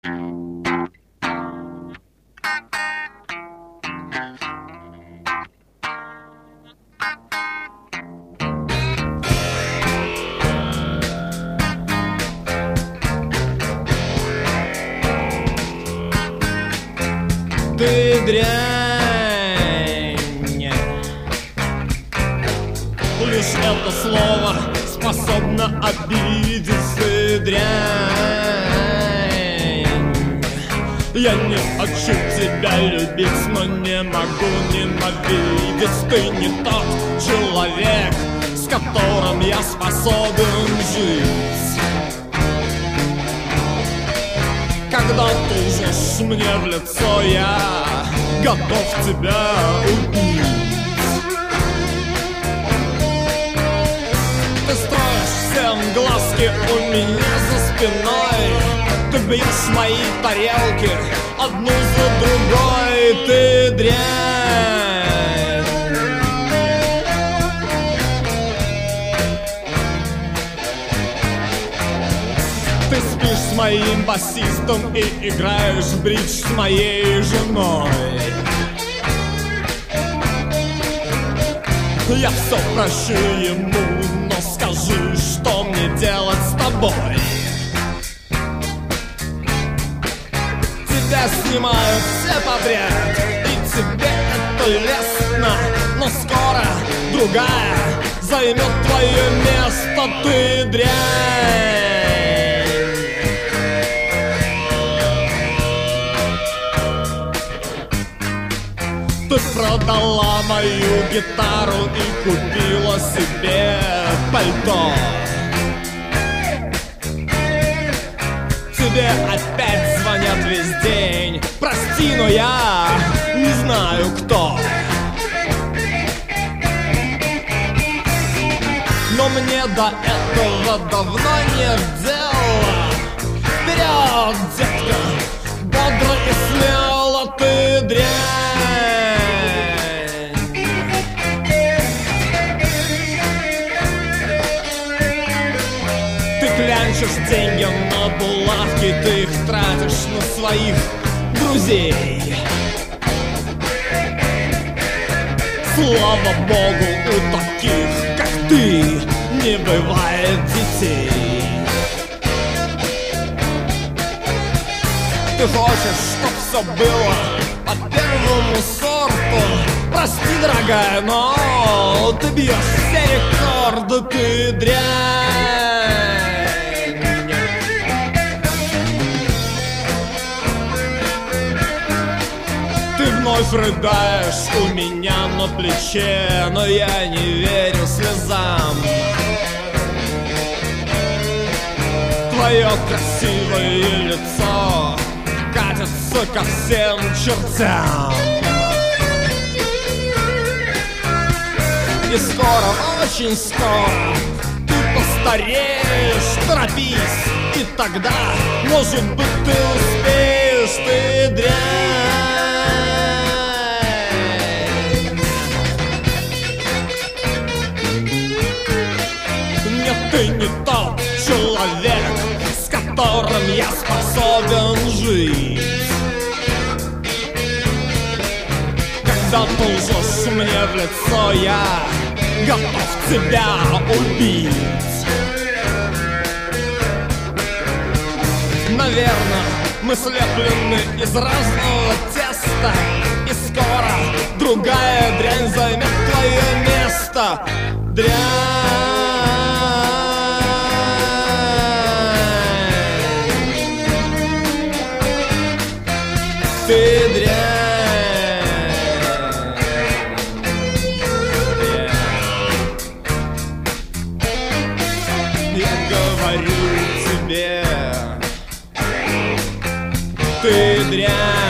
Ты дрянь, лишь это слово способно обидеть. Ты дрянь. Я не хочу тебя любить, но не могу ненавидеть. Ты не тот человек, с которым я способен жить. Когда ты лжешь мне в лицо, я готов тебя убить. Ты строишь всем глазки у меня за спиной. Ты бьешь мои тарелки одну за другой. Ты дрянь. Ты спишь с моим басистом и играешь в бридж с моей женой. Я все прощу ему, но скажи, что мне делать с тобой? Тебя снимают все подряд, и тебе это лестно. Но скоро другая займет твое место. Ты дрянь. Ты продала мою гитару и купила себе пальто. Тебе опять звонят весь день. Прости, но я не знаю кто. Но мне до этого давно нет дела. Вперед, детка, бодро и смело. Ты дрянь. Клянчишь деньги на булавки, ты их тратишь на своих друзей. Слава богу, у таких, как ты, не бывает детей. Ты хочешь, чтоб все было по первому сорту. Прости, дорогая, но ты бьешь все рекорды. Ты дрянь. Ты вновь рыдаешь у меня на плече, но я не верю слезам. Твое красивое лицо катится ко всем чертям. И скоро, очень скоро ты постареешь. Торопись, и тогда, может быть, ты успеешь. Ты дрянь. Нет, ты не тот человек, с которым я способен жить. Когда ты лжешь мне в лицо, я готов тебя убить. Наверное, мы слеплены из разного теста, и скоро другая дрянь займет твое место. Дрянь. Ты дрянь. Говорю тебе, ты дрянь.